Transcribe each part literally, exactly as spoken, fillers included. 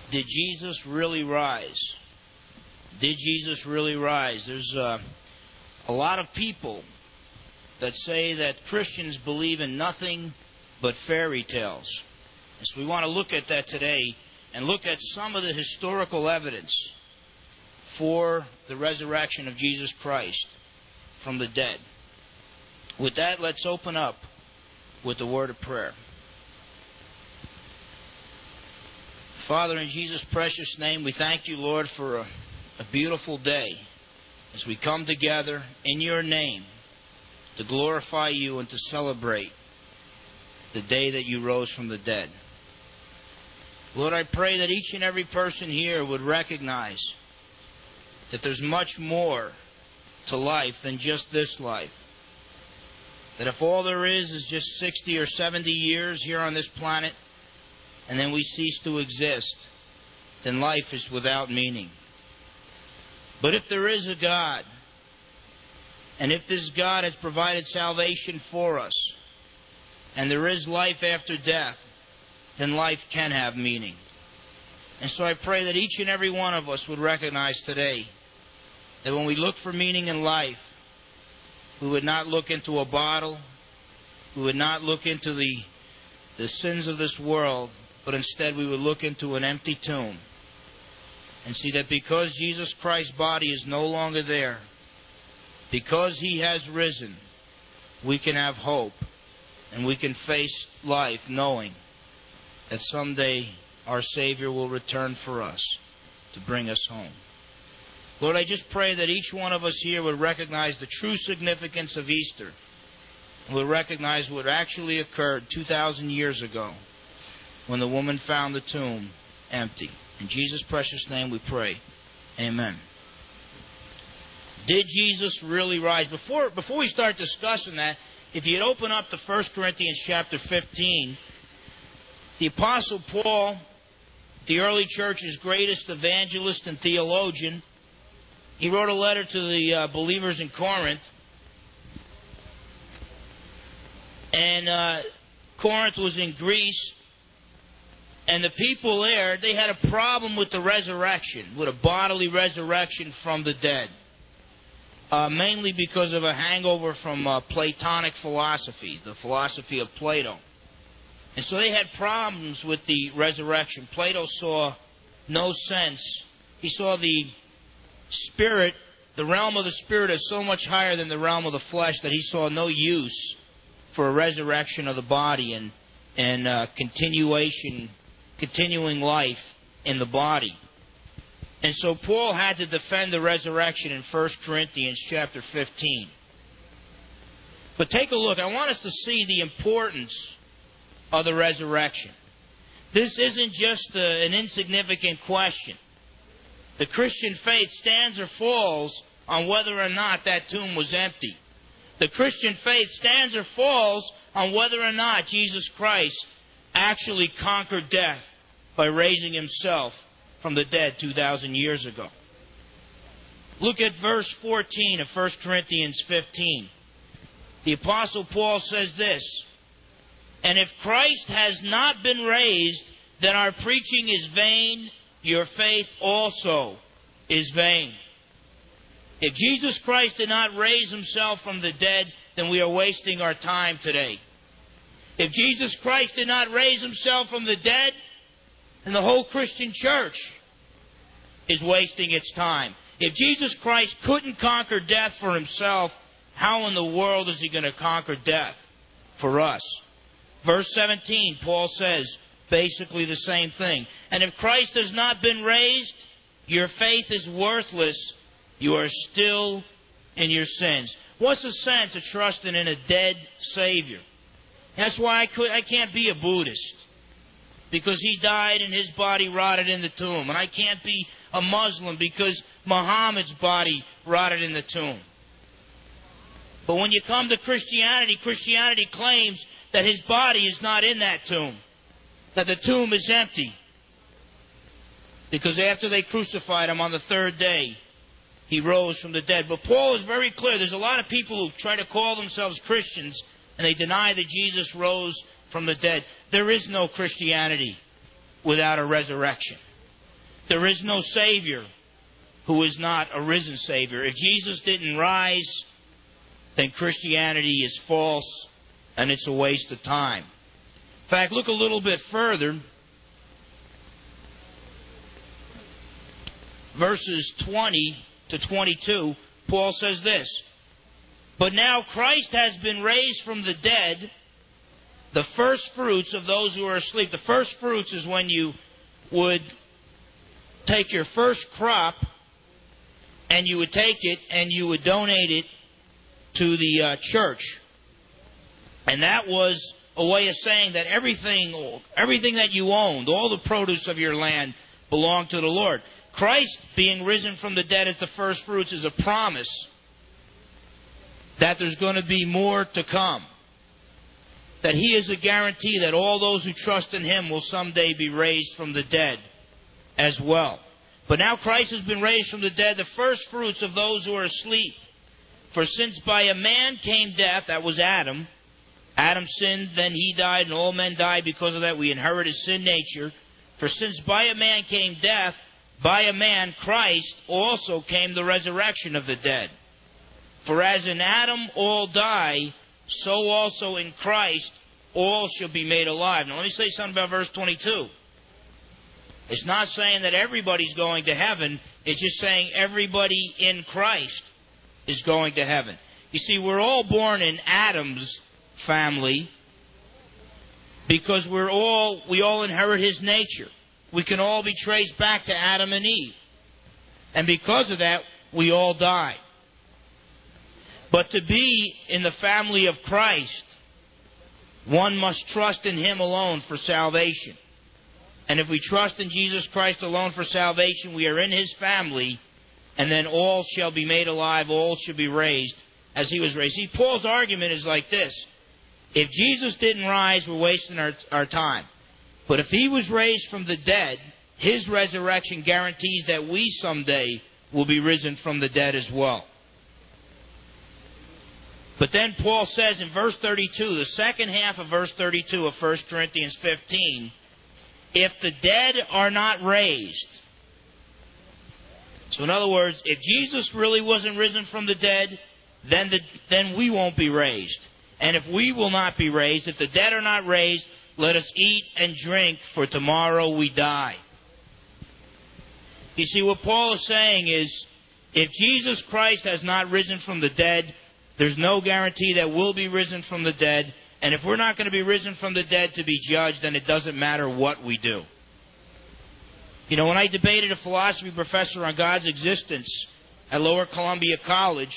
Did Jesus really rise? Did Jesus really rise? There's uh, a lot of people that say that Christians believe in nothing but fairy tales. And so we want to look at that today and look at some of the historical evidence for the resurrection of Jesus Christ from the dead. With that, let's open up with the word of prayer. Father, in Jesus' precious name, we thank you, Lord, for a, a beautiful day as we come together in your name to glorify you and to celebrate the day that you rose from the dead. Lord, I pray that each and every person here would recognize that there's much more to life than just this life. That if all there is is just sixty or seventy years here on this planet, and then we cease to exist, then life is without meaning. But if there is a God, and if this God has provided salvation for us, and there is life after death, then life can have meaning. And so I pray that each and every one of us would recognize today that when we look for meaning in life, we would not look into a bottle, we would not look into the, the sins of this world, but instead we would look into an empty tomb and see that because Jesus Christ's body is no longer there, because He has risen, we can have hope and we can face life knowing that someday our Savior will return for us to bring us home. Lord, I just pray that each one of us here would recognize the true significance of Easter and would recognize what actually occurred two thousand years ago when the woman found the tomb empty. In Jesus' precious name we pray. Amen. Did Jesus really rise? Before, before we start discussing that, if you'd open up to First Corinthians chapter fifteen, the Apostle Paul, the early church's greatest evangelist and theologian, he wrote a letter to the uh, believers in Corinth. And uh, Corinth was in Greece. And the people there, they had a problem with the resurrection, with a bodily resurrection from the dead. Uh, mainly because of a hangover from uh, Platonic philosophy, the philosophy of Plato. And so they had problems with the resurrection. Plato saw no sense. He saw the spirit, the realm of the spirit, as so much higher than the realm of the flesh that he saw no use for a resurrection of the body and, and uh, continuation continuing life in the body. And so Paul had to defend the resurrection in First Corinthians chapter fifteen. But take a look. I want us to see the importance of the resurrection. This isn't just a, an insignificant question. The Christian faith stands or falls on whether or not that tomb was empty. The Christian faith stands or falls on whether or not Jesus Christ actually conquered death by raising Himself from the dead two thousand years ago. Look at verse fourteen of First Corinthians fifteen. The Apostle Paul says this, "And if Christ has not been raised, then our preaching is vain, your faith also is vain." If Jesus Christ did not raise Himself from the dead, then we are wasting our time today. If Jesus Christ did not raise Himself from the dead, then the whole Christian church is wasting its time. If Jesus Christ couldn't conquer death for Himself, how in the world is He going to conquer death for us? Verse seventeen, Paul says basically the same thing. "And if Christ has not been raised, your faith is worthless. You are still in your sins." What's the sense of trusting in a dead Savior? That's why I, could, I can't be a Buddhist, because he died and his body rotted in the tomb. And I can't be a Muslim because Muhammad's body rotted in the tomb. But when you come to Christianity, Christianity claims that His body is not in that tomb, that the tomb is empty. Because after they crucified Him on the third day, He rose from the dead. But Paul is very clear. There's a lot of people who try to call themselves Christians and they deny that Jesus rose from the dead. There is no Christianity without a resurrection. There is no Savior who is not a risen Savior. If Jesus didn't rise, then Christianity is false and it's a waste of time. In fact, look a little bit further. Verses twenty to twenty-two, Paul says this: "But now Christ has been raised from the dead, the first fruits of those who are asleep." The first fruits is when you would take your first crop and you would take it and you would donate it to the uh, church. And that was a way of saying that everything, everything that you owned, all the produce of your land, belonged to the Lord. Christ being risen from the dead as the first fruits is a promise that there's going to be more to come. That He is a guarantee that all those who trust in Him will someday be raised from the dead as well. But now Christ has been raised from the dead, the first fruits of those who are asleep. For since by a man came death, that was Adam. Adam sinned, then he died, and all men died because of that. We inherit his sin nature. For since by a man came death, by a man, Christ, also came the resurrection of the dead. For as in Adam all die, so also in Christ all shall be made alive. Now let me say something about verse twenty-two. It's not saying that everybody's going to heaven. It's just saying everybody in Christ is going to heaven. You see, we're all born in Adam's family because we're all we all inherit his nature. We can all be traced back to Adam and Eve. And because of that, we all die. But to be in the family of Christ, one must trust in Him alone for salvation. And if we trust in Jesus Christ alone for salvation, we are in His family, and then all shall be made alive, all shall be raised as He was raised. See, Paul's argument is like this. If Jesus didn't rise, we're wasting our, our time. But if He was raised from the dead, His resurrection guarantees that we someday will be risen from the dead as well. But then Paul says in verse thirty-two, the second half of verse thirty-two of First Corinthians fifteen, if the dead are not raised. So in other words, if Jesus really wasn't risen from the dead, then, the, then we won't be raised. And if we will not be raised, if the dead are not raised, let us eat and drink, for tomorrow we die. You see, what Paul is saying is, if Jesus Christ has not risen from the dead, there's no guarantee that we'll be risen from the dead. And if we're not going to be risen from the dead to be judged, then it doesn't matter what we do. You know, when I debated a philosophy professor on God's existence at Lower Columbia College,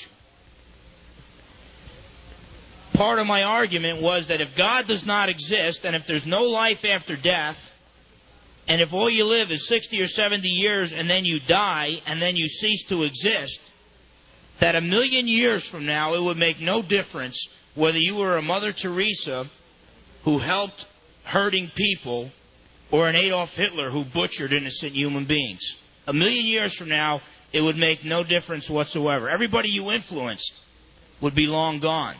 part of my argument was that if God does not exist, and if there's no life after death, and if all you live is sixty or seventy years and then you die and then you cease to exist, that a million years from now it would make no difference whether you were a Mother Teresa who helped hurting people or an Adolf Hitler who butchered innocent human beings. A million years from now, it would make no difference whatsoever. Everybody you influenced would be long gone.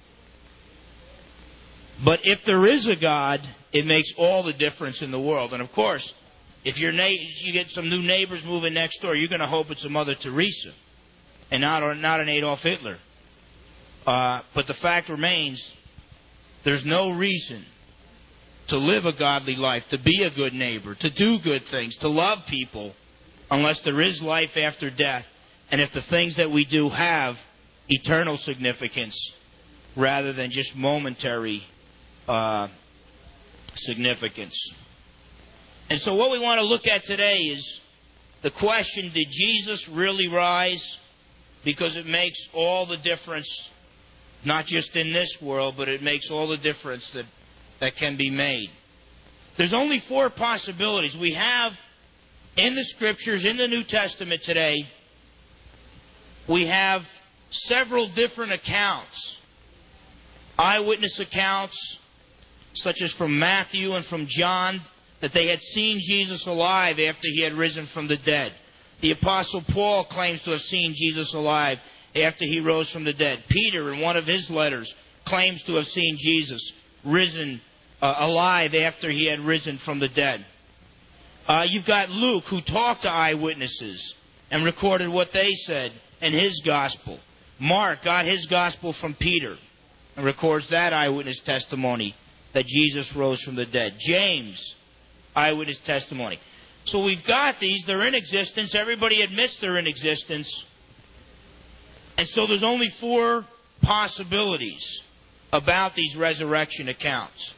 But if there is a God, it makes all the difference in the world. And of course, if your na- you get some new neighbors moving next door, you're going to hope it's a Mother Teresa and not, not an Adolf Hitler. Uh, but the fact remains, there's no reason to live a godly life, to be a good neighbor, to do good things, to love people, unless there is life after death, and if the things that we do have eternal significance rather than just momentary uh, significance. And so what we want to look at today is the question, did Jesus really rise? Because it makes all the difference, not just in this world, but it makes all the difference that, that can be made. There's only four possibilities. We have in the Scriptures, in the New Testament today, we have several different accounts. Eyewitness accounts, such as from Matthew and from John, that they had seen Jesus alive after He had risen from the dead. The Apostle Paul claims to have seen Jesus alive after He rose from the dead. Peter, in one of his letters, claims to have seen Jesus risen uh, alive after He had risen from the dead. Uh, you've got Luke, who talked to eyewitnesses and recorded what they said in his gospel. Mark got his gospel from Peter and records that eyewitness testimony that Jesus rose from the dead. James, eyewitness testimony. So we've got these. They're in existence. Everybody admits they're in existence. And so there's only four possibilities about these resurrection accounts.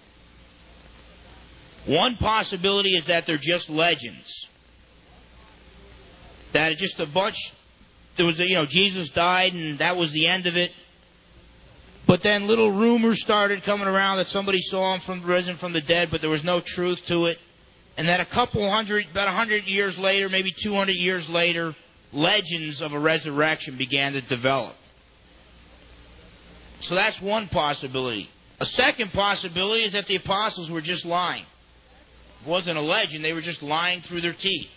One possibility is that they're just legends. That it's just a bunch... There was, a, you know, Jesus died and that was the end of it. But then little rumors started coming around that somebody saw him from risen from the dead, but there was no truth to it. And that a couple hundred, about a hundred years later, maybe two hundred years later, legends of a resurrection began to develop. So that's one possibility. A second possibility is that the apostles were just lying. It wasn't a legend, they were just lying through their teeth.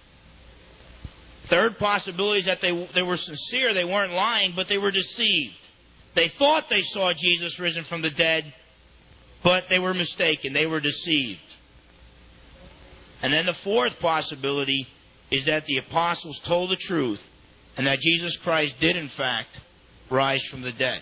Third possibility is that they, they were sincere, they weren't lying, but they were deceived. They thought they saw Jesus risen from the dead, but they were mistaken, they were deceived. And then the fourth possibility is that the apostles told the truth, and that Jesus Christ did in fact rise from the dead.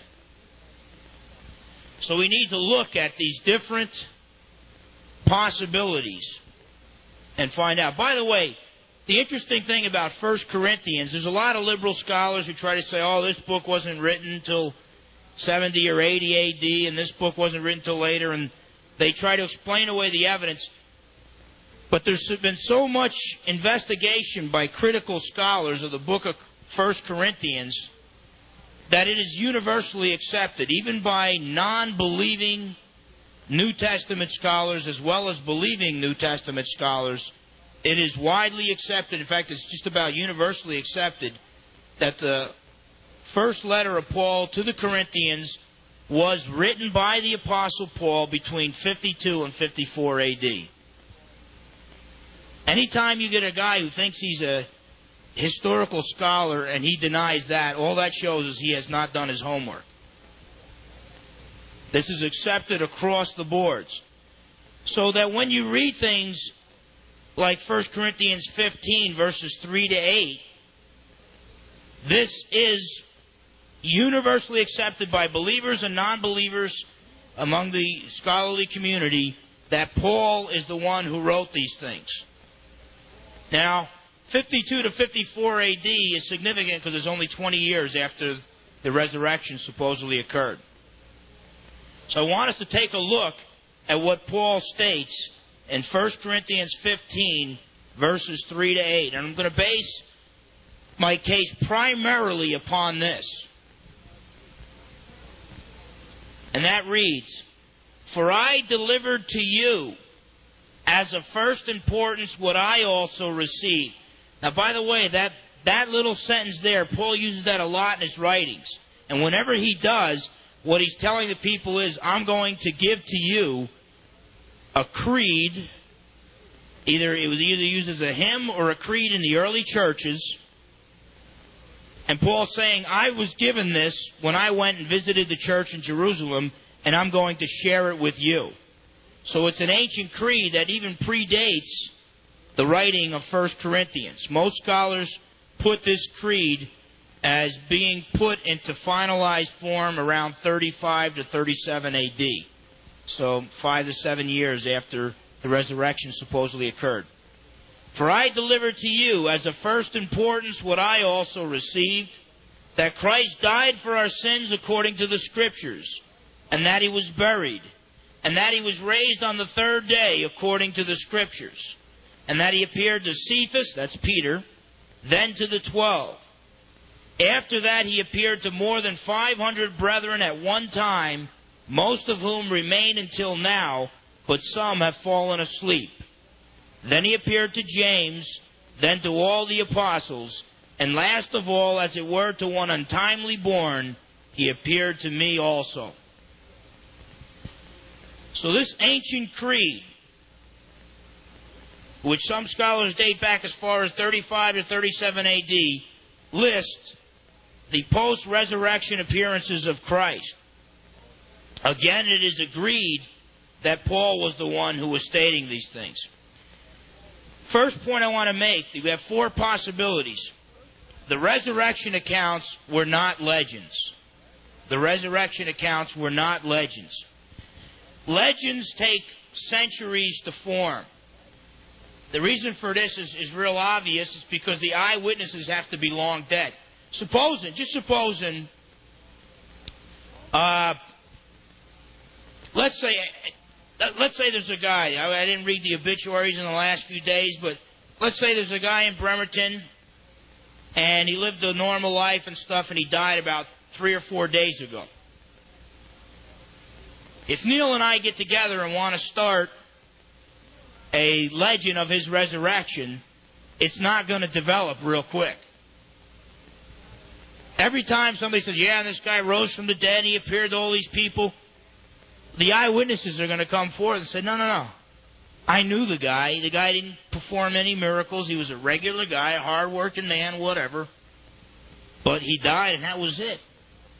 So we need to look at these different possibilities and find out. By the way, the interesting thing about First Corinthians, there's a lot of liberal scholars who try to say, oh, this book wasn't written until seventy or eighty A D, and this book wasn't written until later, and they try to explain away the evidence. But there's been so much investigation by critical scholars of the book of First Corinthians that it is universally accepted, even by non-believing New Testament scholars as well as believing New Testament scholars. It is widely accepted, in fact, it's just about universally accepted, that the first letter of Paul to the Corinthians was written by the Apostle Paul between fifty-two and fifty-four A D. Anytime you get a guy who thinks he's a historical scholar and he denies that, all that shows is he has not done his homework. This is accepted across the boards. So that when you read things like First Corinthians fifteen, verses three to eight, this is universally accepted by believers and non-believers among the scholarly community that Paul is the one who wrote these things. Now, fifty-two to fifty-four A D is significant because it's only twenty years after the resurrection supposedly occurred. So I want us to take a look at what Paul states in First Corinthians fifteen, verses three to eight. And I'm going to base my case primarily upon this. And that reads, "For I delivered to you as of first importance what I also received." Now, by the way, that, that little sentence there, Paul uses that a lot in his writings. And whenever he does, what he's telling the people is, I'm going to give to you a creed. Either it was either used as a hymn or a creed in the early churches. And Paul's saying, I was given this when I went and visited the church in Jerusalem, and I'm going to share it with you. So it's an ancient creed that even predates the writing of First Corinthians. Most scholars put this creed as being put into finalized form around thirty-five to thirty-seven A D. So five to seven years after the resurrection supposedly occurred. "For I delivered to you as of first importance what I also received, that Christ died for our sins according to the Scriptures, and that He was buried, and that He was raised on the third day according to the Scriptures, and that He appeared to Cephas," that's Peter, "then to the twelve. After that He appeared to more than five hundred brethren at one time, most of whom remain until now, but some have fallen asleep. Then He appeared to James, then to all the apostles, and last of all, as it were, to one untimely born, He appeared to me also." So this ancient creed, which some scholars date back as far as thirty-five to thirty-seven A D, lists the post-resurrection appearances of Christ. Again, it is agreed that Paul was the one who was stating these things. First point I want to make, we have four possibilities. The resurrection accounts were not legends. The resurrection accounts were not legends. Legends take centuries to form. The reason for this is, is real obvious. It's because the eyewitnesses have to be long dead. Supposing, just supposing, uh, let's say, let's say there's a guy. I, I didn't read the obituaries in the last few days, but let's say there's a guy in Bremerton, and he lived a normal life and stuff, and he died about three or four days ago. If Neil and I get together and want to start a legend of his resurrection, it's not going to develop real quick. Every time somebody says, yeah, this guy rose from the dead, and he appeared to all these people, the eyewitnesses are going to come forward and say, no, no, no. I knew the guy. The guy didn't perform any miracles. He was a regular guy, a hard-working man, whatever. But he died, and that was it.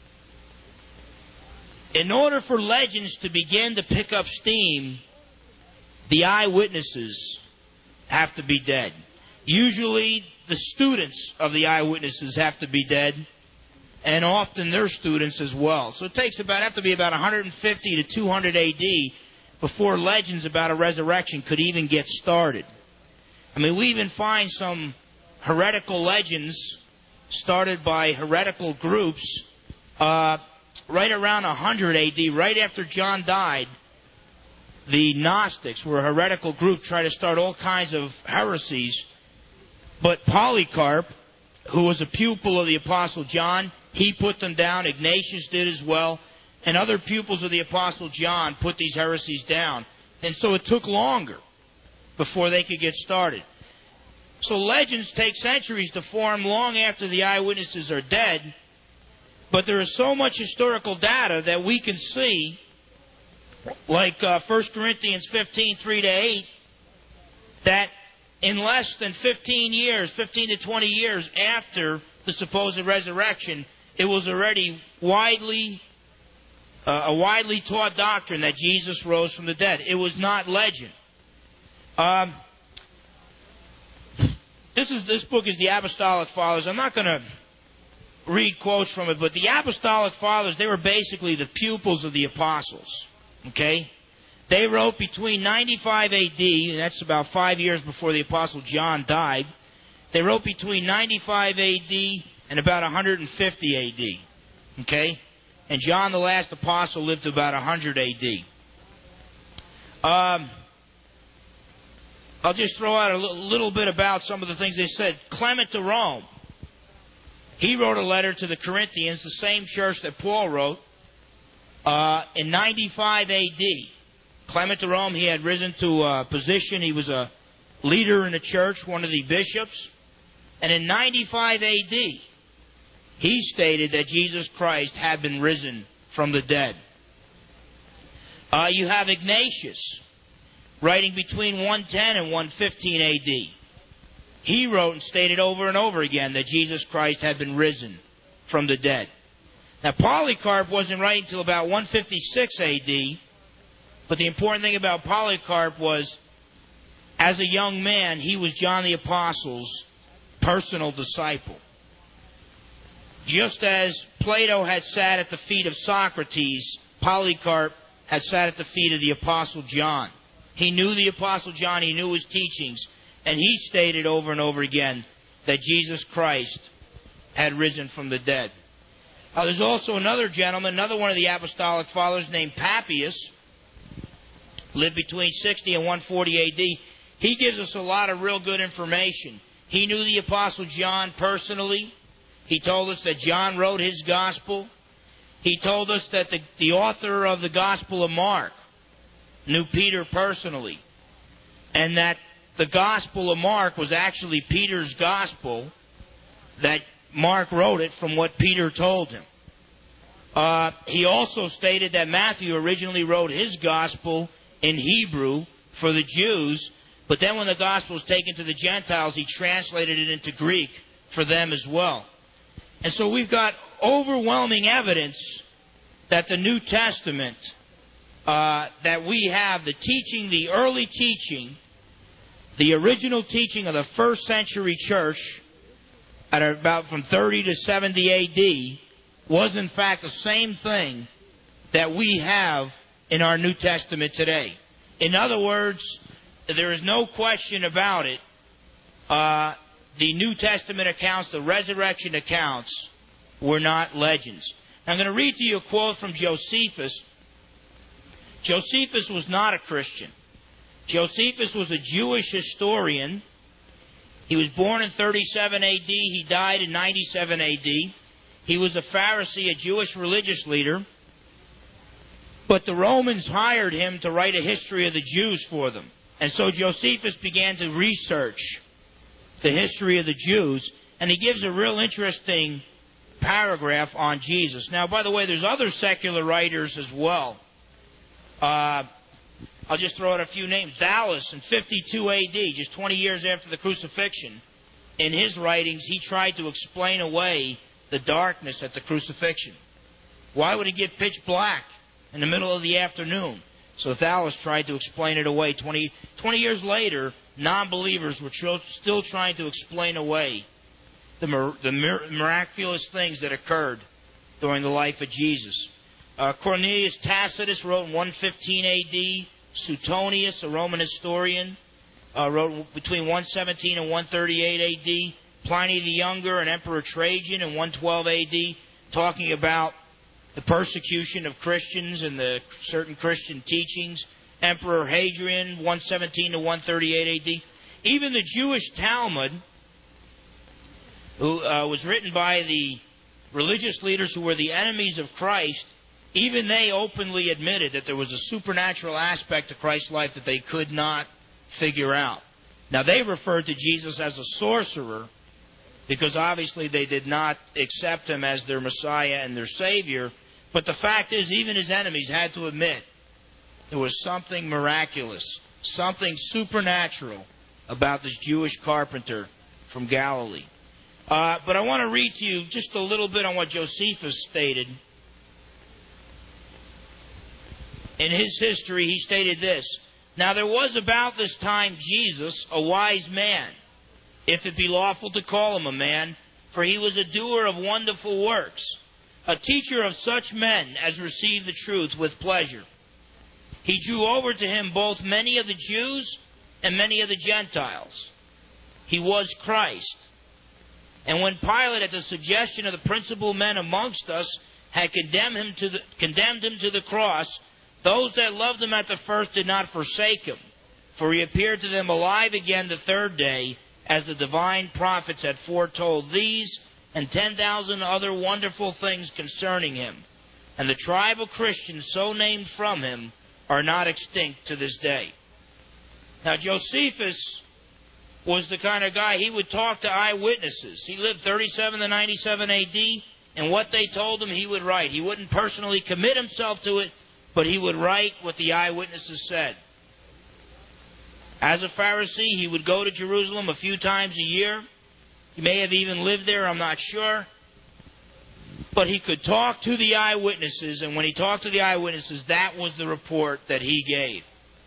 In order for legends to begin to pick up steam, the eyewitnesses have to be dead. Usually, the students of the eyewitnesses have to be dead, and often their students as well. So it takes about have to be about one fifty to two hundred A D before legends about a resurrection could even get started. I mean, we even find some heretical legends started by heretical groups uh, right around one hundred A D, right after John died. The Gnostics were a heretical group trying to start all kinds of heresies. But Polycarp, who was a pupil of the Apostle John, he put them down. Ignatius did as well. And other pupils of the Apostle John put these heresies down. And so it took longer before they could get started. So legends take centuries to form long after the eyewitnesses are dead. But there is so much historical data that we can see, like uh, First Corinthians fifteen, three to eight, that in less than fifteen years, fifteen to twenty years after the supposed resurrection, it was already widely, uh, a widely taught doctrine that Jesus rose from the dead. It was not legend. Um, this is this book is the Apostolic Fathers. I'm not going to read quotes from it, but the Apostolic Fathers, they were basically the pupils of the apostles. Okay? They wrote between ninety-five A D, and that's about five years before the Apostle John died. They wrote between ninety-five A D and about one hundred fifty A D. Okay? And John, the last apostle, lived about one hundred A D. Um, I'll just throw out a little bit about some of the things they said. Clement of Rome, he wrote a letter to the Corinthians, the same church that Paul wrote, uh, in ninety-five A D. Clement of Rome, he had risen to a position. He was a leader in the church, one of the bishops. And in ninety-five A D, he stated that Jesus Christ had been risen from the dead. Uh, you have Ignatius, writing between one ten and one fifteen A D. He wrote and stated over and over again that Jesus Christ had been risen from the dead. Now, Polycarp wasn't writing until about one fifty-six A D, but the important thing about Polycarp was, as a young man, he was John the Apostle's personal disciple. Just as Plato had sat at the feet of Socrates, Polycarp had sat at the feet of the Apostle John. He knew the Apostle John, he knew his teachings, and he stated over and over again that Jesus Christ had risen from the dead. Now, there's also another gentleman, another one of the Apostolic Fathers named Papias, lived between sixty and one forty A D. He gives us a lot of real good information. He knew the Apostle John personally. He told us that John wrote his gospel. He told us that the, the author of the Gospel of Mark knew Peter personally, and that the Gospel of Mark was actually Peter's gospel, that Mark wrote it from what Peter told him. Uh, he also stated that Matthew originally wrote his gospel in Hebrew for the Jews, but then when the gospel was taken to the Gentiles, he translated it into Greek for them as well. And so we've got overwhelming evidence that the New Testament, uh, that we have the teaching, the early teaching The original teaching of the first century church, at about from thirty to seventy A D, was in fact the same thing that we have in our New Testament today. In other words, there is no question about it. Uh, the New Testament accounts, the resurrection accounts, were not legends. Now, I'm going to read to you a quote from Josephus. Josephus was not a Christian. Josephus was a Jewish historian. He was born in thirty-seven A D. He died in ninety-seven A D. He was a Pharisee, a Jewish religious leader. But the Romans hired him to write a history of the Jews for them. And so Josephus began to research the history of the Jews. And he gives a real interesting paragraph on Jesus. Now, by the way, there's other secular writers as well. Uh, I'll just throw out a few names. Thallus in fifty-two A D, just twenty years after the crucifixion, in his writings, he tried to explain away the darkness at the crucifixion. Why would it get pitch black in the middle of the afternoon? So Thallus tried to explain it away. twenty, twenty years later, non-believers were still trying to explain away the, the miraculous things that occurred during the life of Jesus. Uh, Cornelius Tacitus wrote in one fifteen A D. Suetonius, a Roman historian, uh, wrote between one seventeen and one thirty-eight A D. Pliny the Younger and Emperor Trajan in one twelve A D, talking about the persecution of Christians and the certain Christian teachings. Emperor Hadrian, one seventeen to one thirty-eight A D. Even the Jewish Talmud, who uh, was written by the religious leaders who were the enemies of Christ, even they openly admitted that there was a supernatural aspect to Christ's life that they could not figure out. Now, they referred to Jesus as a sorcerer because obviously they did not accept him as their Messiah and their Savior. But the fact is, even his enemies had to admit there was something miraculous, something supernatural about this Jewish carpenter from Galilee. Uh, but I want to read to you just a little bit on what Josephus stated. In his history, he stated this: "Now there was about this time Jesus, a wise man, if it be lawful to call him a man, for he was a doer of wonderful works, a teacher of such men as receive the truth with pleasure. He drew over to him both many of the Jews and many of the Gentiles. He was Christ. And when Pilate, at the suggestion of the principal men amongst us, had condemned him to the, condemned him to the cross, those that loved him at the first did not forsake him, for he appeared to them alive again the third day, as the divine prophets had foretold these and ten thousand other wonderful things concerning him. And the tribe of Christians so named from him are not extinct to this day." Now, Josephus was the kind of guy, he would talk to eyewitnesses. He lived thirty-seven to ninety-seven A D, and what they told him, he would write. He wouldn't personally commit himself to it, but he would write what the eyewitnesses said. As a Pharisee, he would go to Jerusalem a few times a year. He may have even lived there, I'm not sure. But he could talk to the eyewitnesses, and when he talked to the eyewitnesses, that was the report that he gave.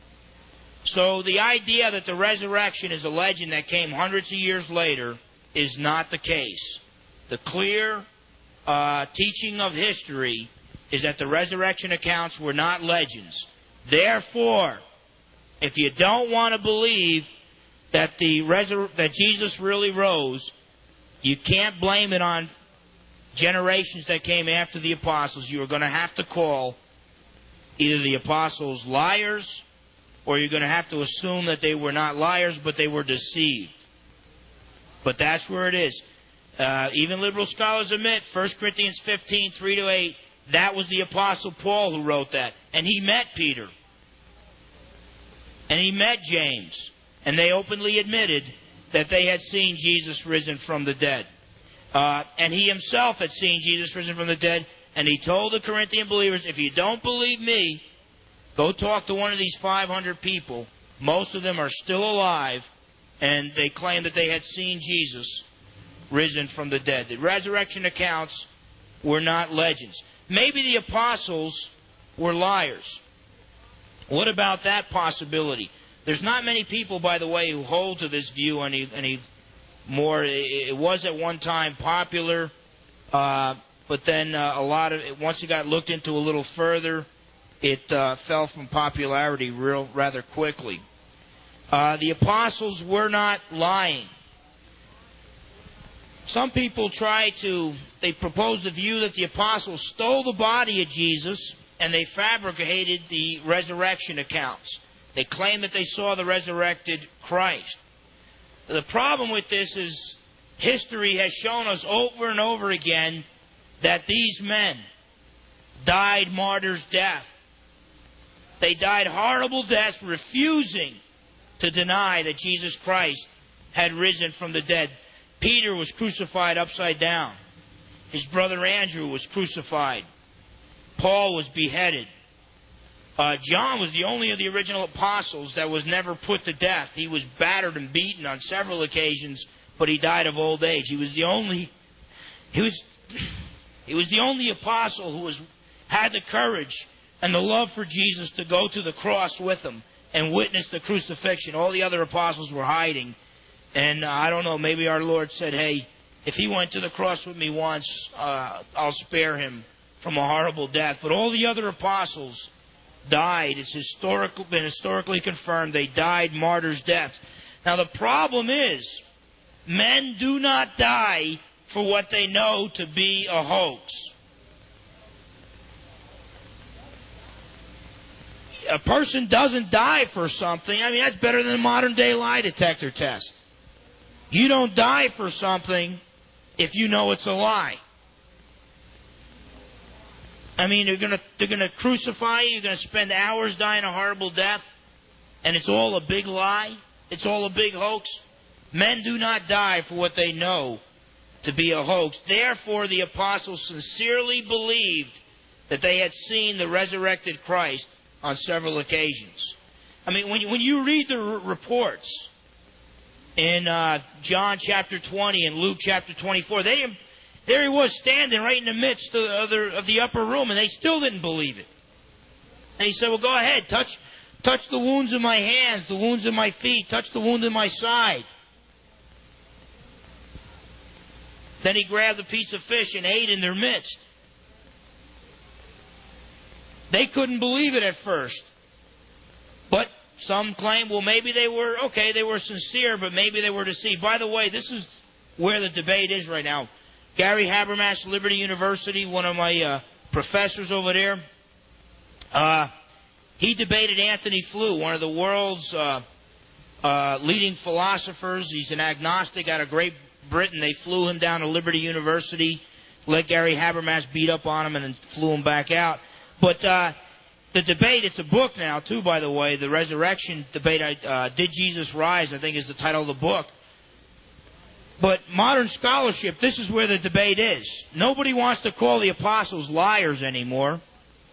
So the idea that the resurrection is a legend that came hundreds of years later is not the case. The clear uh, teaching of history is that the resurrection accounts were not legends. Therefore, if you don't want to believe that the resur- that Jesus really rose, you can't blame it on generations that came after the apostles. You are going to have to call either the apostles liars, or you're going to have to assume that they were not liars, but they were deceived. But that's where it is. Uh, even liberal scholars admit, First Corinthians fifteen, three to eight, that was the Apostle Paul who wrote that. And he met Peter. And he met James. And they openly admitted that they had seen Jesus risen from the dead. Uh, and he himself had seen Jesus risen from the dead. And he told the Corinthian believers, if you don't believe me, go talk to one of these five hundred people. Most of them are still alive. And they claim that they had seen Jesus risen from the dead. The resurrection accounts were not legends. Maybe the apostles were liars. What about that possibility? There's not many people, by the way, who hold to this view any any more. It was at one time popular, uh, but then uh, a lot of it, once it got looked into a little further, it uh, fell from popularity real rather quickly. Uh, the apostles were not lying. Some people try to, they propose the view that the apostles stole the body of Jesus and they fabricated the resurrection accounts. They claim that they saw the resurrected Christ. The problem with this is history has shown us over and over again that these men died martyrs' death. They died horrible deaths, refusing to deny that Jesus Christ had risen from the dead. Peter was crucified upside down. His brother Andrew was crucified. Paul was beheaded. Uh, John was the only of the original apostles that was never put to death. He was battered and beaten on several occasions, but he died of old age. He was the only. He was. He was the only apostle who was had the courage and the love for Jesus to go to the cross with him and witness the crucifixion. All the other apostles were hiding. And uh, I don't know, maybe our Lord said, hey, if he went to the cross with me once, uh, I'll spare him from a horrible death. But all the other apostles died. It's historical, been historically confirmed. They died martyrs' deaths. Now the problem is, men do not die for what they know to be a hoax. A person doesn't die for something. I mean, that's better than a modern-day lie detector test. You don't die for something if you know it's a lie. I mean, they're going to they're going to crucify you. You're going to spend hours dying a horrible death, and it's all a big lie. It's all a big hoax. Men do not die for what they know to be a hoax. Therefore, the apostles sincerely believed that they had seen the resurrected Christ on several occasions. I mean, when you, when you read the r- reports in uh, John chapter twenty and Luke chapter twenty-four, they there he was standing right in the midst of the, of the upper room, and they still didn't believe it. And he said, well, go ahead, touch, touch the wounds in my hands, the wounds in my feet, touch the wound in my side. Then he grabbed a piece of fish and ate in their midst. They couldn't believe it at first. But some claim, well, maybe they were, okay, they were sincere, but maybe they were deceived. By the way, this is where the debate is right now. Gary Habermas, Liberty University, one of my uh, professors over there, uh, he debated Antony Flew, one of the world's uh, uh, leading philosophers. He's an agnostic out of Great Britain. They flew him down to Liberty University, let Gary Habermas beat up on him, and then flew him back out. But uh, the debate, it's a book now, too, by the way, the resurrection debate, uh, Did Jesus Rise, I think is the title of the book. But modern scholarship, this is where the debate is. Nobody wants to call the apostles liars anymore.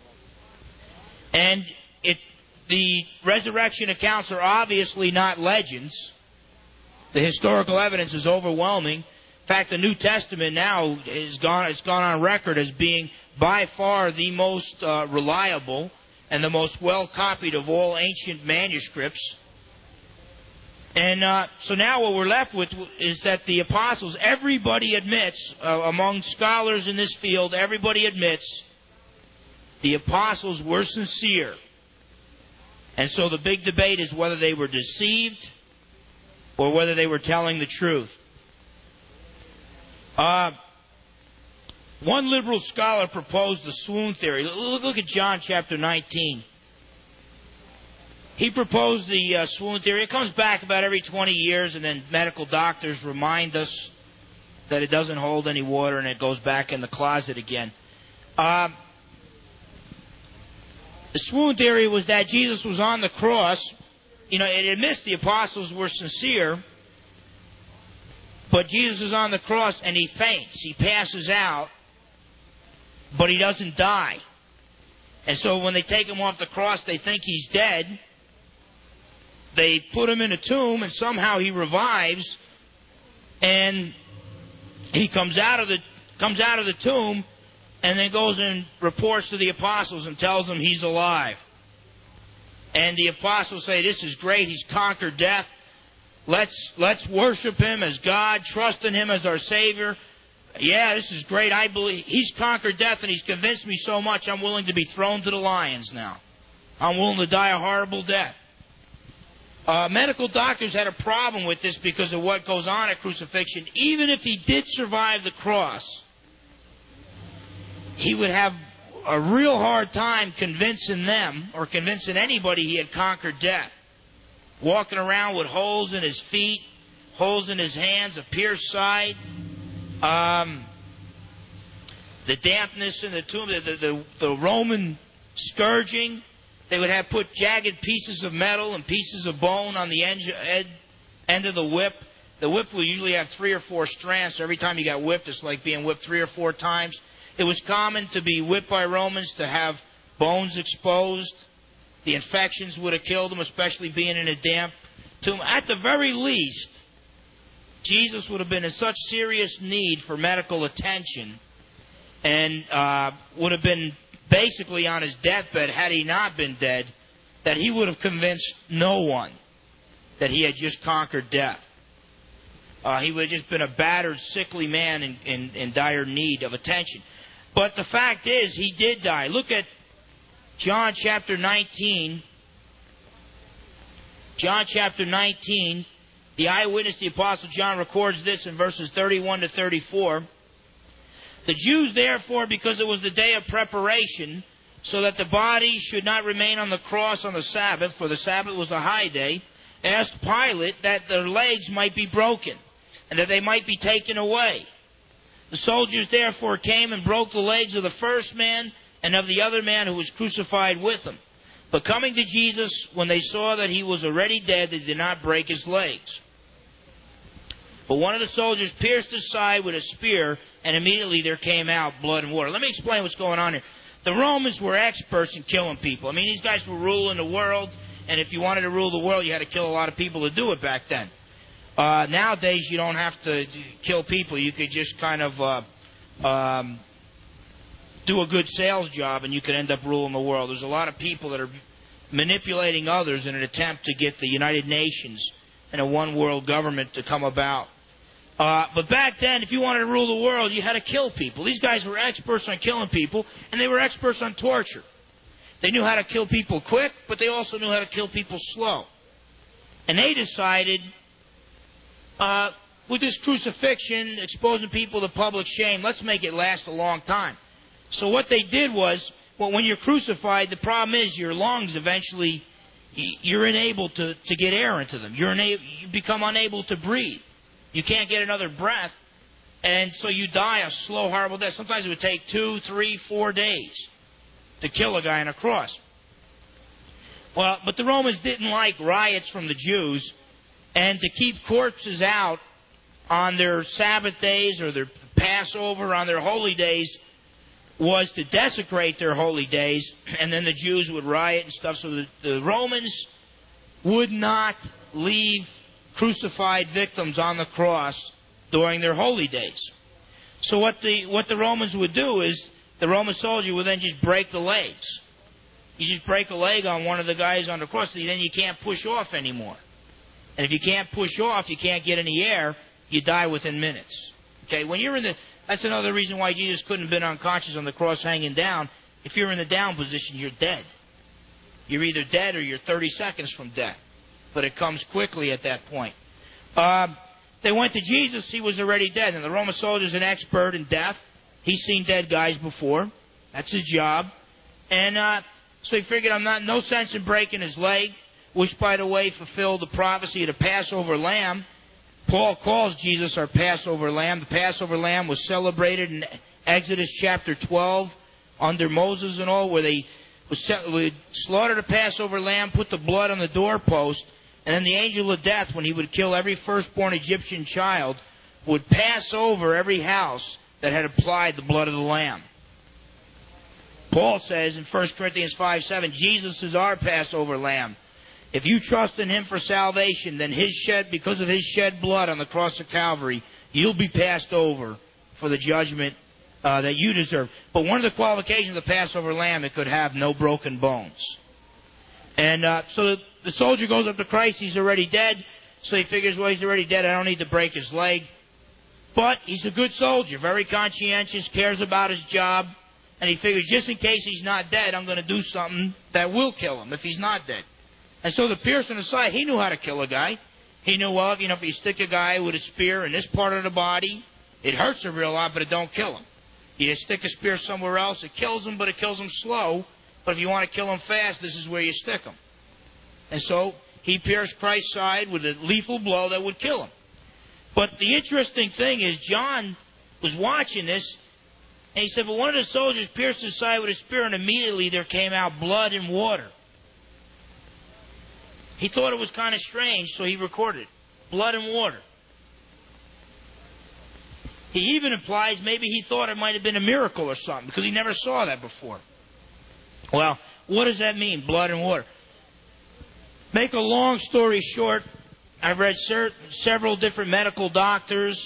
And it, the resurrection accounts are obviously not legends. The historical evidence is overwhelming. In fact, the New Testament now is gone, it's gone on record as being by far the most uh, reliable and the most well-copied of all ancient manuscripts. And uh, so now what we're left with is that the apostles, everybody admits, uh, among scholars in this field, everybody admits the apostles were sincere. And so the big debate is whether they were deceived or whether they were telling the truth. Uh, one liberal scholar proposed the swoon theory. Look, look at John chapter nineteen. He proposed the uh, swoon theory. It comes back about every twenty years, and then medical doctors remind us that it doesn't hold any water, and it goes back in the closet again. Uh, the swoon theory was that Jesus was on the cross. You know, it admits the apostles were sincere, but Jesus is on the cross and he faints. He passes out, but he doesn't die. And so when they take him off the cross, they think he's dead. They put him in a tomb, and somehow he revives, and he comes out of the comes out of the tomb, and then goes and reports to the apostles and tells them he's alive. And the apostles say, this is great. He's conquered death. Let's, let's worship Him as God, trust in Him as our Savior. Yeah, this is great. I believe He's conquered death, and He's convinced me so much I'm willing to be thrown to the lions now. I'm willing to die a horrible death. Uh, medical doctors had a problem with this because of what goes on at crucifixion. Even if He did survive the cross, He would have a real hard time convincing them, or convincing anybody, He had conquered death. Walking around with holes in His feet, holes in His hands, a pierced side, um, the dampness in the tomb, the, the, the Roman scourging. They would have put jagged pieces of metal and pieces of bone on the end, end of the whip. The whip will usually have three or four strands, so every time you got whipped, it's like being whipped three or four times. It was common to be whipped by Romans, to have bones exposed. The infections would have killed them, especially being in a damp tomb. At the very least, Jesus would have been in such serious need for medical attention, and uh, would have been basically on His deathbed, had He not been dead, that He would have convinced no one that He had just conquered death. Uh, he would have just been a battered, sickly man in, in, in dire need of attention. But the fact is, He did die. Look at John chapter nineteen. John chapter nineteen. The eyewitness, the Apostle John, records this in verses thirty-one to thirty-four. The Jews, therefore, because it was the day of preparation, so that the body should not remain on the cross on the Sabbath, for the Sabbath was a high day, asked Pilate that their legs might be broken, and that they might be taken away. The soldiers therefore came and broke the legs of the first man and of the other man who was crucified with him. But coming to Jesus, when they saw that He was already dead, they did not break His legs. But one of the soldiers pierced His side with a spear, and immediately there came out blood and water. Let me explain what's going on here. The Romans were experts in killing people. I mean, these guys were ruling the world, and if you wanted to rule the world, you had to kill a lot of people to do it back then. Uh, nowadays, you don't have to kill people. You could just kind of uh, um, do a good sales job, and you could end up ruling the world. There's a lot of people that are manipulating others in an attempt to get the United Nations and a one-world government to come about. Uh, but back then, if you wanted to rule the world, you had to kill people. These guys were experts on killing people, and they were experts on torture. They knew how to kill people quick, but they also knew how to kill people slow. And they decided, uh, with this crucifixion, exposing people to public shame, let's make it last a long time. So what they did was, well, when you're crucified, the problem is your lungs eventually, you're unable to, to get air into them. You're unable, you become unable to breathe. You can't get another breath, and so you die a slow, horrible death. Sometimes it would take two, three, four days to kill a guy on a cross. Well, but the Romans didn't like riots from the Jews, and to keep corpses out on their Sabbath days or their Passover, on their holy days, was to desecrate their holy days, and then the Jews would riot and stuff. So the, the Romans would not leave crucified victims on the cross during their holy days. So what the what the Romans would do is, the Roman soldier would then just break the legs. You just break a leg on one of the guys on the cross, and then you can't push off anymore. And if you can't push off, you can't get any air, you die within minutes. Okay, when you're in the, that's another reason why Jesus couldn't have been unconscious on the cross hanging down. If you're in the down position, you're dead. You're either dead or you're thirty seconds from death. But it comes quickly at that point. Uh, they went to Jesus. He was already dead. And the Roman soldier's an expert in death. He's seen dead guys before. That's his job. And uh, so he figured, I'm not no sense in breaking his leg, which, by the way, fulfilled the prophecy of the Passover lamb. Paul calls Jesus our Passover lamb. The Passover lamb was celebrated in Exodus chapter twelve under Moses and all, where they would slaughter the Passover lamb, put the blood on the doorpost, and then the angel of death, when he would kill every firstborn Egyptian child, would pass over every house that had applied the blood of the lamb. Paul says in First Corinthians five seven, Jesus is our Passover lamb. If you trust in Him for salvation, then His shed, because of His shed blood on the cross of Calvary, you'll be passed over for the judgment uh, that you deserve. But one of the qualifications of the Passover lamb, it could have no broken bones. And uh, so the, the soldier goes up to Christ. He's already dead. So he figures, well, he's already dead. I don't need to break his leg. But he's a good soldier, very conscientious, cares about his job. And he figures, just in case he's not dead, I'm going to do something that will kill him if he's not dead. And so the piercing in the side, he knew how to kill a guy. He knew, well, you know, if you stick a guy with a spear in this part of the body, it hurts a real lot, but it don't kill him. You stick a spear somewhere else, it kills him, but it kills him slow. But if you want to kill him fast, this is where you stick him. And so he pierced Christ's side with a lethal blow that would kill him. But the interesting thing is, John was watching this, and he said, but one of the soldiers pierced his side with a spear, and immediately there came out blood and water. He thought it was kind of strange, so he recorded it. Blood and water. He even implies maybe he thought it might have been a miracle or something, because he never saw that before. Well, what does that mean, blood and water? Make a long story short, I've read ser- several different medical doctors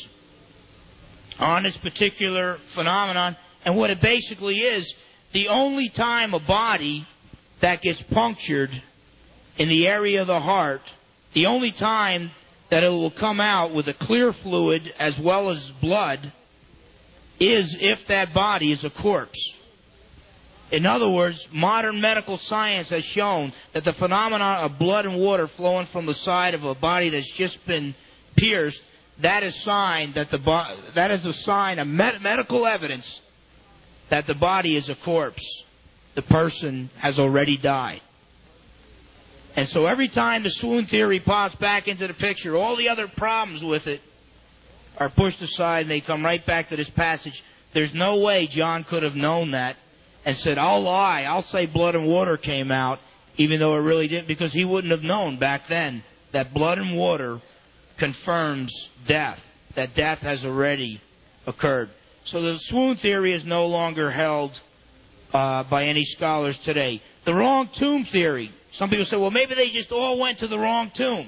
on this particular phenomenon, and what it basically is, the only time a body that gets punctured in the area of the heart, the only time that it will come out with a clear fluid as well as blood is if that body is a corpse. In other words, modern medical science has shown that the phenomenon of blood and water flowing from the side of a body that's just been pierced, that is sign that the bo- that is a sign of med- medical evidence that the body is a corpse. The person has already died. And so every time the swoon theory pops back into the picture, all the other problems with it are pushed aside and they come right back to this passage. There's no way John could have known that and said, I'll lie, I'll say blood and water came out, even though it really didn't, because he wouldn't have known back then that blood and water confirms death, that death has already occurred. So the swoon theory is no longer held uh, by any scholars today. The wrong tomb theory. Some people say, well, maybe they just all went to the wrong tomb.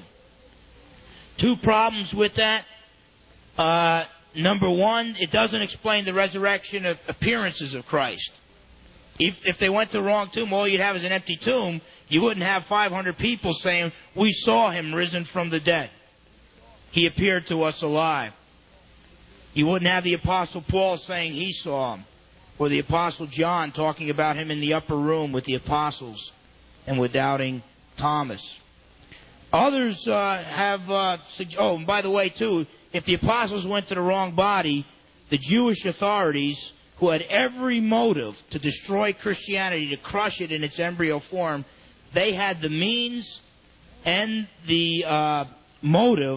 Two problems with that. Uh, number one, it doesn't explain the resurrection of appearances of Christ. If, if they went to the wrong tomb, all you'd have is an empty tomb. You wouldn't have five hundred people saying, we saw him risen from the dead. He appeared to us alive. You wouldn't have the Apostle Paul saying he saw him. Or the Apostle John talking about him in the upper room with the apostles and with doubting Thomas. Others uh, have... Uh, sug- oh, and by the way, too, if the apostles went to the wrong body, the Jewish authorities, who had every motive to destroy Christianity, to crush it in its embryo form, they had the means and the uh, motive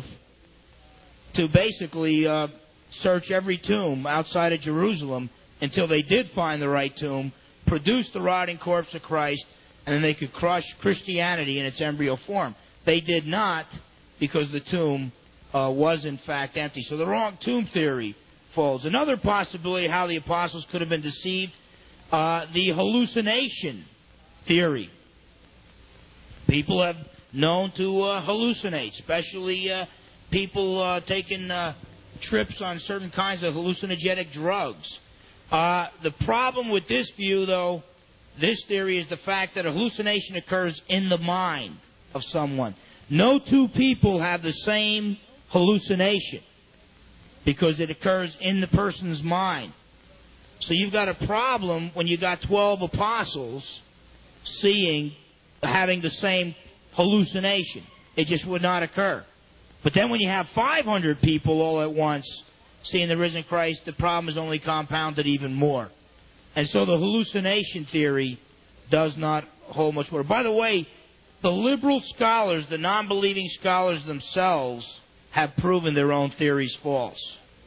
to basically uh, search every tomb outside of Jerusalem until they did find the right tomb, produce the rotting corpse of Christ, and then they could crush Christianity in its embryo form. They did not, because the tomb uh, was in fact empty. So the wrong tomb theory falls. Another possibility how the apostles could have been deceived, uh, the hallucination theory. People have known to uh, hallucinate, especially uh, people uh, taking uh, trips on certain kinds of hallucinogenic drugs. Uh, the problem with this view, though, this theory, is the fact that a hallucination occurs in the mind of someone. No two people have the same hallucination because it occurs in the person's mind. So you've got a problem when you got twelve apostles seeing, having the same hallucination. It just would not occur. But then when you have five hundred people all at once seeing the risen Christ, the problem is only compounded even more. And so the hallucination theory does not hold much water. By the way, the liberal scholars, the non-believing scholars themselves, have proven their own theories false.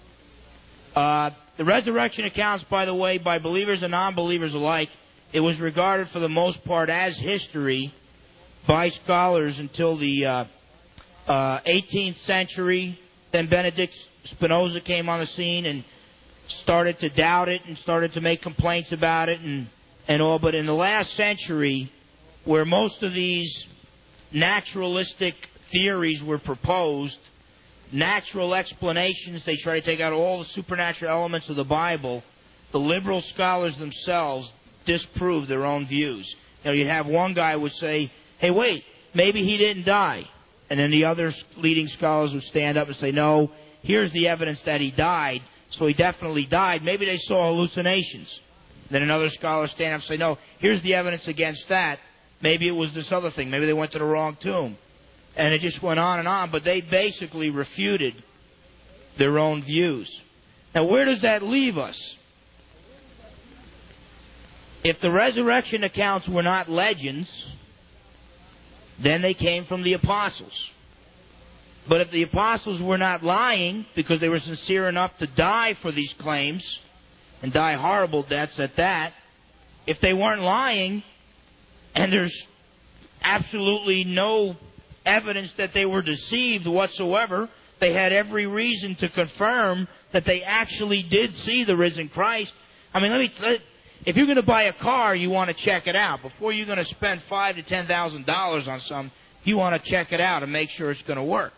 Uh, the resurrection accounts, by the way, by believers and non-believers alike, it was regarded for the most part as history by scholars until the uh, uh, eighteenth century. Then Benedict Spinoza came on the scene and started to doubt it and started to make complaints about it and, and all. But in the last century, where most of these naturalistic theories were proposed, natural explanations, they try to take out all the supernatural elements of the Bible, the liberal scholars themselves disprove their own views. You know, you'd have one guy would say, hey, wait, maybe he didn't die. And then the other leading scholars would stand up and say, no, here's the evidence that he died, so he definitely died. Maybe they saw hallucinations. Then another scholar stand up and say, no, here's the evidence against that. Maybe it was this other thing. Maybe they went to the wrong tomb. And it just went on and on, but they basically refuted their own views. Now, where does that leave us? If the resurrection accounts were not legends, then they came from the apostles. But if the apostles were not lying, because they were sincere enough to die for these claims, and die horrible deaths at that, if they weren't lying, and there's absolutely no evidence that they were deceived whatsoever, they had every reason to confirm that they actually did see the risen Christ. I mean, let me. Let, if you're going to buy a car, you want to check it out before you're going to spend five to ten thousand dollars on something. You want to check it out and make sure it's going to work.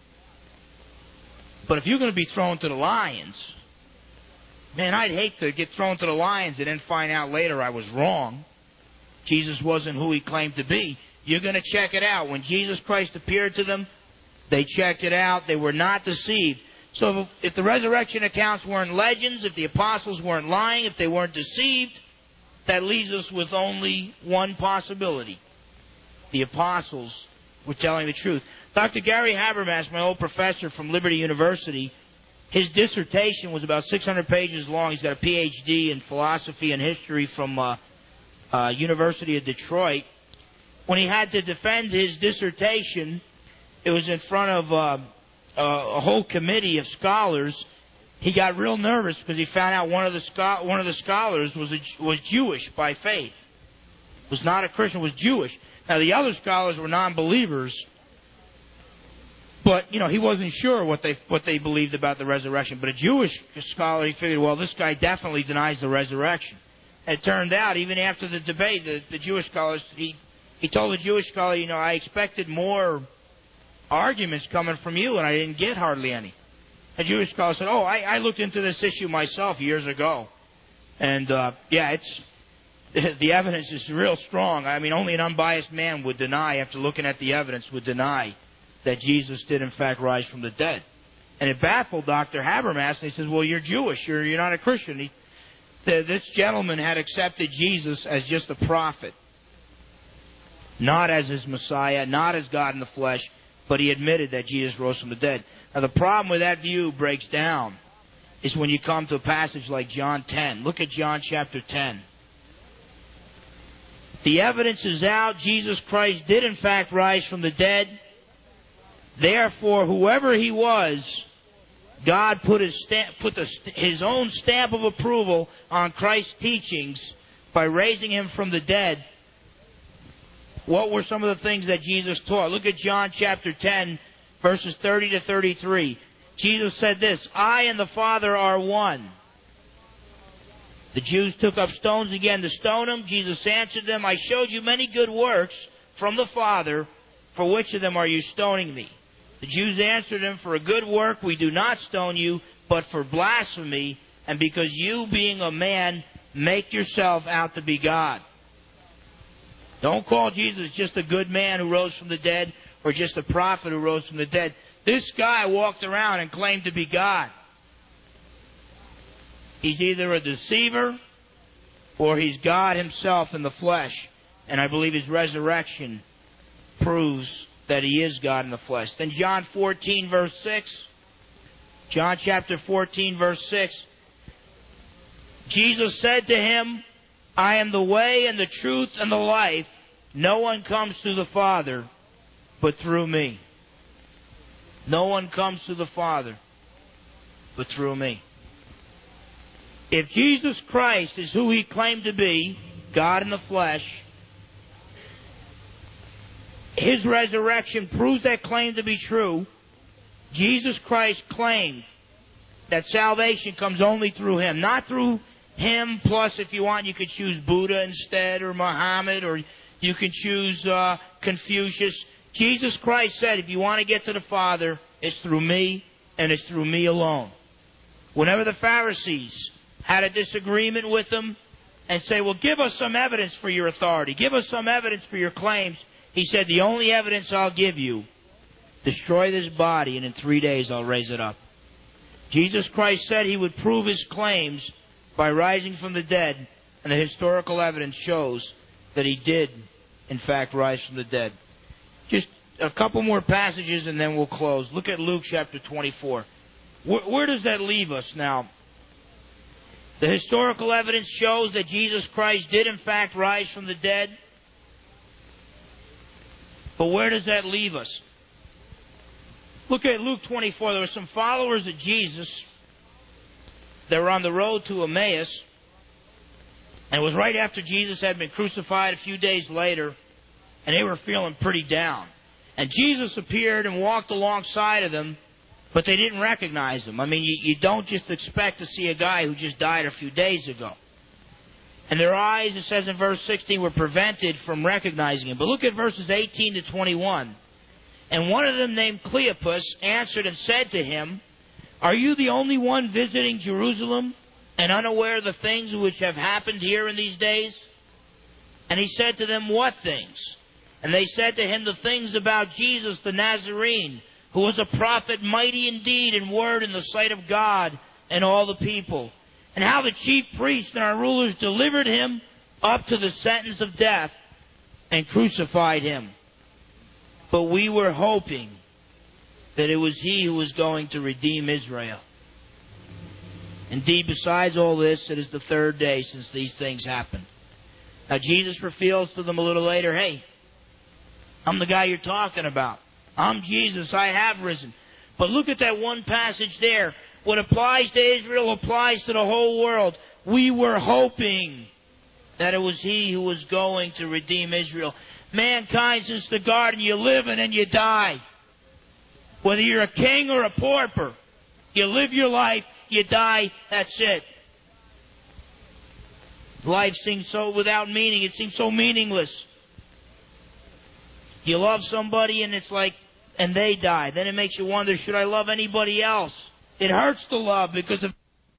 But if you're going to be thrown to the lions, man, I'd hate to get thrown to the lions and then find out later I was wrong. Jesus wasn't who he claimed to be. You're going to check it out. When Jesus Christ appeared to them, they checked it out. They were not deceived. So if, if the resurrection accounts weren't legends, if the apostles weren't lying, if they weren't deceived, that leaves us with only one possibility. The apostles were telling the truth. Doctor Gary Habermas, my old professor from Liberty University, his dissertation was about six hundred pages long. He's got a P H D in philosophy and history from uh, uh, University of Detroit. When he had to defend his dissertation, it was in front of uh, uh, a whole committee of scholars. He got real nervous because he found out one of the scho- one of the scholars was a, was Jewish by faith, was not a Christian, was Jewish. Now the other scholars were non-believers, but you know he wasn't sure what they what they believed about the resurrection. But a Jewish scholar, he figured, well, this guy definitely denies the resurrection. And it turned out, even after the debate, the, the Jewish scholars, he he told the Jewish scholar, you know, I expected more arguments coming from you, and I didn't get hardly any. A Jewish scholar said, oh, I, I looked into this issue myself years ago. And, uh, yeah, it's the evidence is real strong. I mean, only an unbiased man would deny, after looking at the evidence, would deny that Jesus did, in fact, rise from the dead. And it baffled Doctor Habermas, and he says, well, you're Jewish. You're, you're not a Christian. He, the, this gentleman had accepted Jesus as just a prophet, not as his Messiah, not as God in the flesh, but he admitted that Jesus rose from the dead. Now, the problem with that view breaks down is when you come to a passage like John ten. Look at John chapter ten. The evidence is out. Jesus Christ did, in fact, rise from the dead. Therefore, whoever he was, God put his stamp, put the, his own stamp of approval on Christ's teachings by raising him from the dead. What were some of the things that Jesus taught? Look at John chapter ten, verses thirty to thirty-three. Jesus said this, I and the Father are one. The Jews took up stones again to stone him. Jesus answered them, I showed you many good works from the Father. For which of them are you stoning me? The Jews answered him, for a good work we do not stone you, but for blasphemy, and because you, being a man, make yourself out to be God. Don't call Jesus just a good man who rose from the dead, or just a prophet who rose from the dead. This guy walked around and claimed to be God. He's either a deceiver or he's God himself in the flesh. And I believe his resurrection proves that he is God in the flesh. Then John fourteen, verse six. John chapter fourteen, verse six. Jesus said to him, I am the way and the truth and the life. No one comes to the Father but through me. No one comes to the Father but through me. If Jesus Christ is who he claimed to be, God in the flesh, his resurrection proves that claim to be true. Jesus Christ claimed that salvation comes only through him, not through him, plus if you want you could choose Buddha instead, or Muhammad, or you can choose uh, Confucius. Jesus Christ said, if you want to get to the Father, it's through me, and it's through me alone. Whenever the Pharisees had a disagreement with him and say, well, give us some evidence for your authority, give us some evidence for your claims, He said, the only evidence I'll give you, destroy this body, and in three days I'll raise it up. Jesus Christ said he would prove his claims by rising from the dead, and the historical evidence shows that he did, in fact, rise from the dead. Just a couple more passages and then we'll close. Look at Luke chapter twenty-four. Where, where does that leave us now? The historical evidence shows that Jesus Christ did, in fact, rise from the dead. But where does that leave us? Look at Luke twenty-four. There were some followers of Jesus that were on the road to Emmaus. And it was right after Jesus had been crucified a few days later. And they were feeling pretty down. And Jesus appeared and walked alongside of them. But they didn't recognize him. I mean, you, you don't just expect to see a guy who just died a few days ago. And their eyes, it says in verse sixteen, were prevented from recognizing him. But look at verses eighteen to twenty-one. And one of them, named Cleopas, answered and said to him, are you the only one visiting Jerusalem and unaware of the things which have happened here in these days? And he said to them, what things? And they said to him, the things about Jesus the Nazarene, who was a prophet, mighty in deed and word in the sight of God and all the people. And how the chief priests and our rulers delivered him up to the sentence of death and crucified him. But we were hoping that it was he who was going to redeem Israel. Indeed, besides all this, it is the third day since these things happened. Now Jesus reveals to them a little later, hey, I'm the guy you're talking about. I'm Jesus. I have risen. But look at that one passage there. What applies to Israel applies to the whole world. We were hoping that it was he who was going to redeem Israel. Mankind, since the garden, you live in and you die. Whether you're a king or a pauper, you live your life, you die, that's it. Life seems so without meaning. It seems so meaningless. You love somebody and it's like, and they die. Then it makes you wonder, should I love anybody else? It hurts to love because of